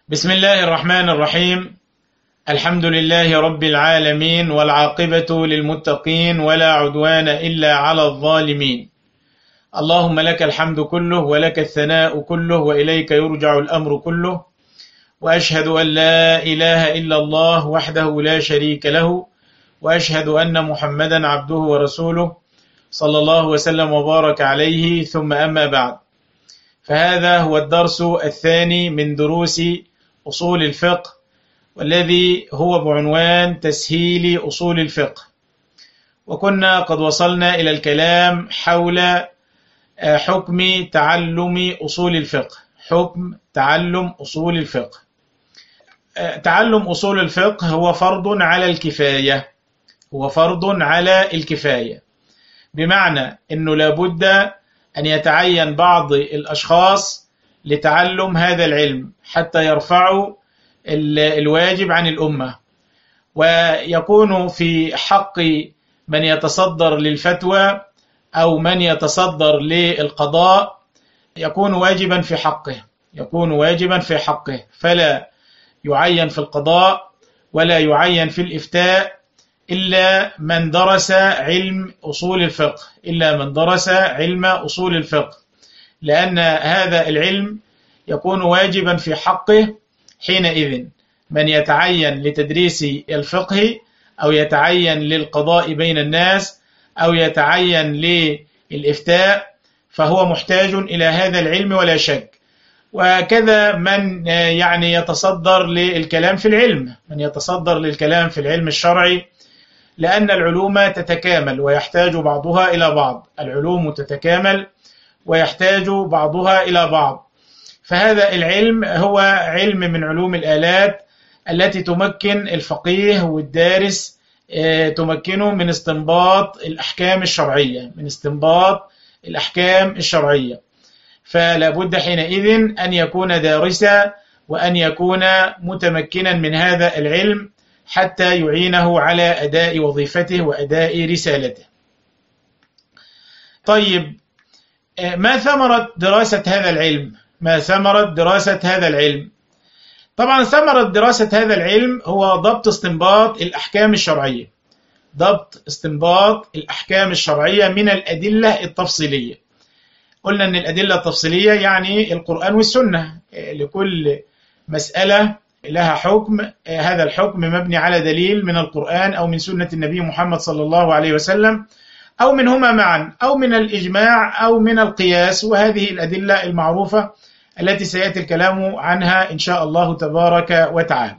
بسم الله الرحمن الرحيم. الحمد لله رب العالمين، والعاقبة للمتقين، ولا عدوان إلا على الظالمين. اللهم لك الحمد كله، ولك الثناء كله، وإليك يرجع الأمر كله. وأشهد أن لا إله إلا الله وحده لا شريك له، وأشهد أن محمدا عبده ورسوله صلى الله وسلم وبارك عليه، ثم أما بعد. فهذا هو الدرس الثاني من دروس أصول الفقه، والذي هو بعنوان تسهيل أصول الفقه. وكنا قد وصلنا إلى الكلام حول حكم تعلم أصول الفقه. حكم تعلم أصول الفقه. تعلم أصول الفقه هو فرض على الكفاية. هو فرض على الكفاية، بمعنى أنه لابد أن يتعين بعض الأشخاص لتعلم هذا العلم حتى يرفعوا الواجب عن الأمة، ويكون في حق من يتصدر للفتوى أو من يتصدر للقضاء يكون واجبا في حقه. يكون واجبا في حقه، فلا يعين في القضاء ولا يعين في الإفتاء إلا من درس علم أصول الفقه، إلا من درس علم أصول الفقه، لأن هذا العلم يكون واجبا في حقه حينئذ. من يتعين لتدريس الفقه أو يتعين للقضاء بين الناس أو يتعين للإفتاء فهو محتاج إلى هذا العلم ولا شك. وكذا من يتصدر للكلام في العلم، من يتصدر للكلام في العلم الشرعي، لأن العلوم تتكامل ويحتاج بعضها إلى بعض. العلوم تتكامل ويحتاج بعضها إلى بعض. فهذا العلم هو علم من علوم الآلات التي تمكن الفقيه والدارس، تمكنه من استنباط الأحكام الشرعية، من استنباط الأحكام الشرعية. فلا بد حينئذ أن يكون دارسا وأن يكون متمكنا من هذا العلم حتى يعينه على أداء وظيفته وأداء رسالته. طيب، ما ثمرة دراسة هذا العلم؟ ما ثمرة دراسة هذا العلم؟ طبعا ثمرة دراسة هذا العلم هو ضبط استنباط الأحكام الشرعية. ضبط استنباط الأحكام الشرعية من الأدلة التفصيلية. قلنا أن الأدلة التفصيلية يعني القرآن والسنة، لكل مسألة لها حكم، هذا الحكم مبني على دليل من القرآن أو من سنة النبي محمد صلى الله عليه وسلم، أو منهما معا، أو من الإجماع أو من القياس، وهذه الأدلة المعروفة التي سيأتي الكلام عنها إن شاء الله تبارك وتعالى.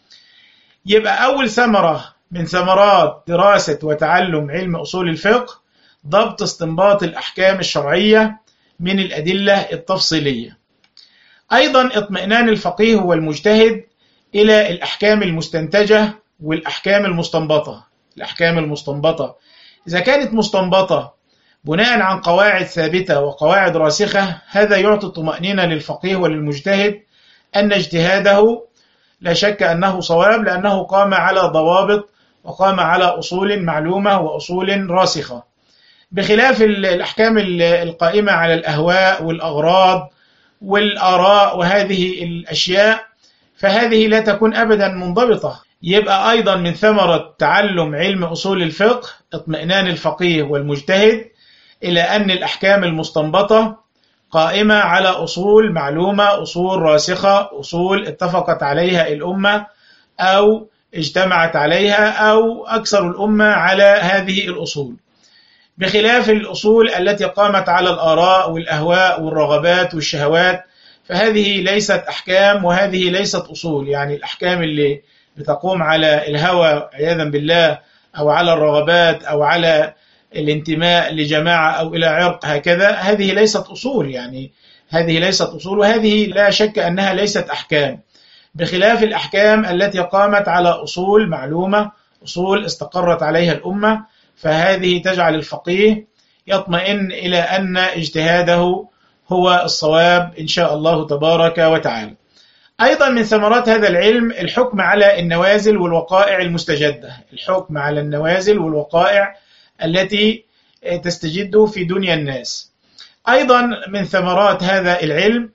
يبقى أول ثمرة من ثمرات دراسة وتعلم علم أصول الفقه ضبط استنباط الأحكام الشرعية من الأدلة التفصيلية. أيضا اطمئنان الفقيه والمجتهد إلى الأحكام المستنتجة والأحكام المستنبطة. الأحكام المستنبطة إذا كانت مستنبطة بناء عن قواعد ثابتة وقواعد راسخة، هذا يعطي طمأنينة للفقيه وللمجتهد أن اجتهاده لا شك أنه صواب، لأنه قام على ضوابط وقام على أصول معلومة وأصول راسخة، بخلاف الأحكام القائمة على الأهواء والأغراض والآراء وهذه الأشياء، فهذه لا تكون أبدا منضبطة. يبقى أيضا من ثمرة تعلم علم أصول الفقه اطمئنان الفقيه والمجتهد إلى أن الأحكام المستنبطة قائمة على أصول معلومة، أصول راسخة، أصول اتفقت عليها الأمة أو اجتمعت عليها أو أكثر الأمة على هذه الأصول، بخلاف الأصول التي قامت على الآراء والأهواء والرغبات والشهوات، فهذه ليست أحكام وهذه ليست أصول. يعني الأحكام اللي بتقوم على الهوى عياذا بالله أو على الرغبات أو على الانتماء لجماعة أو إلى عرق هكذا، هذه ليست أصول. يعني هذه ليست أصول، وهذه لا شك أنها ليست أحكام، بخلاف الأحكام التي قامت على أصول معلومة، أصول استقرت عليها الأمة، فهذه تجعل الفقيه يطمئن إلى أن اجتهاده هو الصواب إن شاء الله تبارك وتعالى. أيضا من ثمرات هذا العلم الحكم على النوازل والوقائع المستجدة. الحكم على النوازل والوقائع التي تستجد في دنيا الناس. أيضا من ثمرات هذا العلم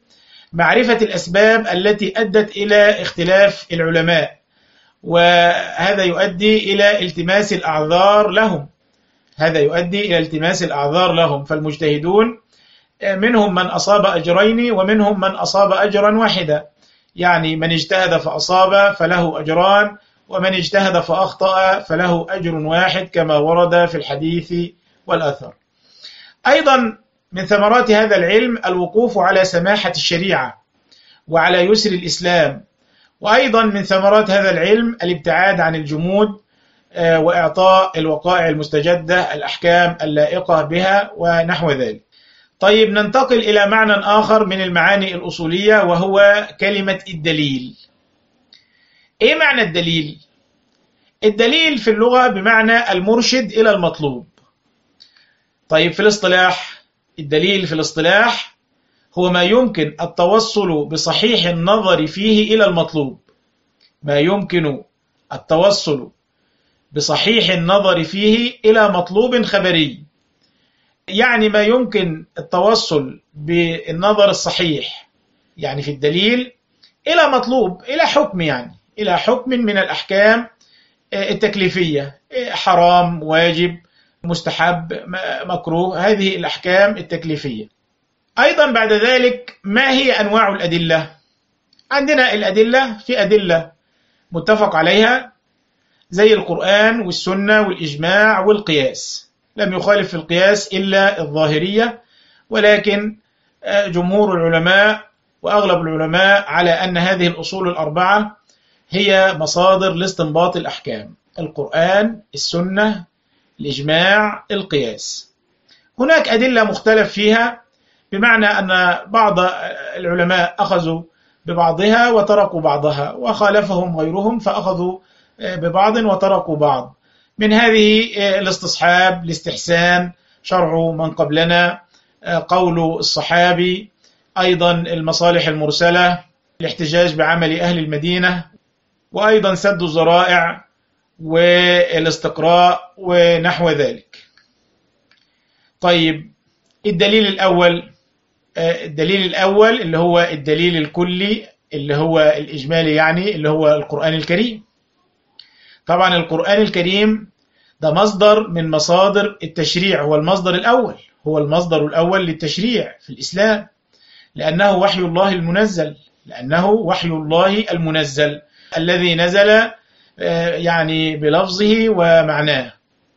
معرفة الأسباب التي أدت إلى اختلاف العلماء، وهذا يؤدي إلى التماس الأعذار لهم. فالمجتهدون منهم من أصاب أجرين ومنهم من أصاب أجرا واحدا، يعني من اجتهد فأصاب فله أجران، ومن اجتهد فأخطأ فله أجر واحد كما ورد في الحديث والأثر. أيضا من ثمرات هذا العلم الوقوف على سماحة الشريعة وعلى يسر الإسلام، وأيضا من ثمرات هذا العلم الابتعاد عن الجمود وإعطاء الوقائع المستجدة الأحكام اللائقة بها ونحو ذلك. طيب ننتقل إلى معنى آخر من المعاني الأصولية، وهو كلمة الدليل. إيه معنى الدليل؟ الدليل في اللغة بمعنى المرشد إلى المطلوب. طيب في الاصطلاح، الدليل في الاصطلاح هو ما يمكن التوصل بصحيح النظر فيه إلى المطلوب. ما يمكن التوصل بصحيح النظر فيه إلى مطلوب خبري، يعني ما يمكن التوصل بالنظر الصحيح يعني في الدليل إلى مطلوب، إلى حكم، يعني إلى حكم من الأحكام التكليفية، حرام، واجب، مستحب، مكروه، هذه الأحكام التكليفية. أيضا بعد ذلك ما هي أنواع الأدلة؟ عندنا الأدلة، في أدلة متفق عليها زي القرآن والسنة والإجماع والقياس. لم يخالف في القياس إلا الظاهرية، ولكن جمهور العلماء وأغلب العلماء على أن هذه الأصول الأربعة هي مصادر لاستنباط الأحكام: القرآن، السنة، الإجماع، القياس. هناك أدلة مختلف فيها، بمعنى أن بعض العلماء أخذوا ببعضها وتركوا بعضها، وخالفهم غيرهم فأخذوا ببعض وتركوا بعض. من هذه الاستصحاب، الاستحسان، شرع من قبلنا، قول الصحابي، أيضا المصالح المرسلة، الاحتجاج بعمل أهل المدينة، وأيضا سد الذرائع والاستقراء ونحو ذلك. طيب الدليل الأول اللي هو الدليل الكلي، اللي هو الإجمالي، يعني اللي هو القرآن الكريم. طبعا القرآن الكريم ده مصدر من مصادر التشريع، هو المصدر الأول للتشريع في الإسلام، لأنه وحي الله المنزل الذي نزل يعني بلفظه ومعناه،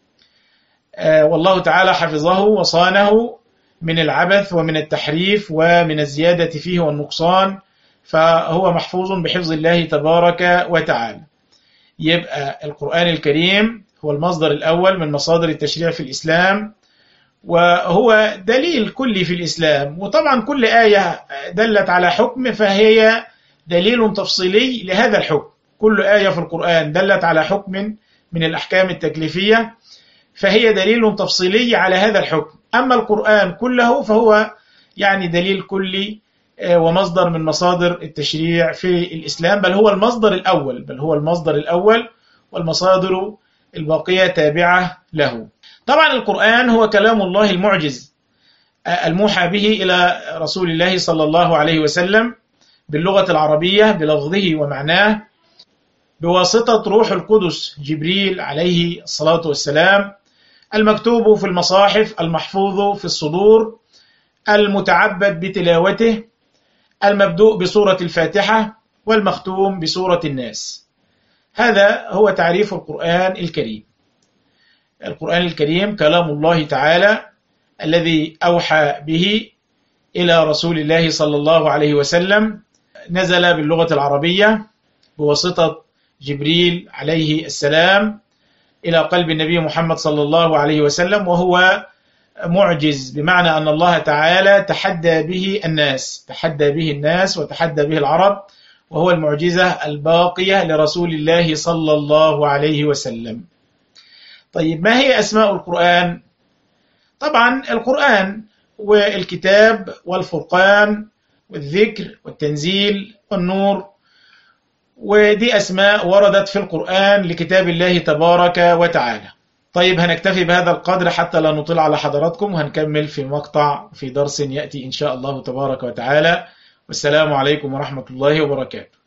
والله تعالى حفظه وصانه من العبث ومن التحريف ومن الزيادة فيه والنقصان، فهو محفوظ بحفظ الله تبارك وتعالى. يبقى القرآن الكريم هو المصدر الأول من مصادر التشريع في الإسلام، وهو دليل كلي في الإسلام. وطبعا كل آية دلت على حكم فهي دليل تفصيلي لهذا الحكم. كل آية في القرآن دلت على حكم من الأحكام التكليفية فهي دليل تفصيلي على هذا الحكم. أما القرآن كله فهو يعني دليل كلي ومصدر من مصادر التشريع في الإسلام، بل هو المصدر الأول والمصادر الباقية تابعة له. طبعا القرآن هو كلام الله المعجز الموحى به إلى رسول الله صلى الله عليه وسلم باللغة العربية بلفظه ومعناه، بواسطة روح القدس جبريل عليه الصلاة والسلام، المكتوب في المصاحف، المحفوظ في الصدور، المتعبد بتلاوته، المبدوء بسورة الفاتحة، والمختوم بسورة الناس. هذا هو تعريف القرآن الكريم. القرآن الكريم كلام الله تعالى الذي أوحى به إلى رسول الله صلى الله عليه وسلم، نزل باللغة العربية بواسطة جبريل عليه السلام إلى قلب النبي محمد صلى الله عليه وسلم، وهو معجز بمعنى أن الله تعالى تحدى به الناس وتحدى به العرب، وهو المعجزة الباقية لرسول الله صلى الله عليه وسلم. طيب ما هي أسماء القرآن؟ طبعا القرآن والكتاب والفرقان والذكر والتنزيل والنور، ودي أسماء وردت في القرآن لكتاب الله تبارك وتعالى. طيب هنكتفي بهذا القدر حتى لا نطيل على حضراتكم، وهنكمل في مقطع في درس يأتي إن شاء الله تبارك وتعالى. والسلام عليكم ورحمة الله وبركاته.